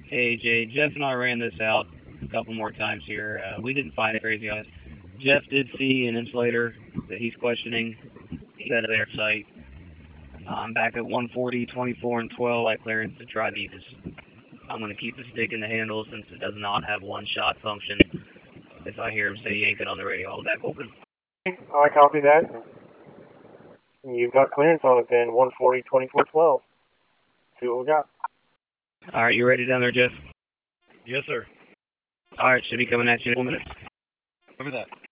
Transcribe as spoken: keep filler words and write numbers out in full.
Hey, Jay, Jeff and I ran this out a couple more times here. Uh, we didn't find it crazy on it. Jeff did see an insulator that he's questioning. He's at their site. I'm back at one forty, twenty-four, and twelve. Light clearance to try these. I'm going to keep the stick in the handle since it does not have one-shot function. If I hear him say yank it on the radio, I'll back open. I copy that. You've got clearance on it then, one forty, twenty-four, twelve. See what we got. All right, you ready down there, Jeff? Yes, sir. All right, should be coming at you in a minute. Over that.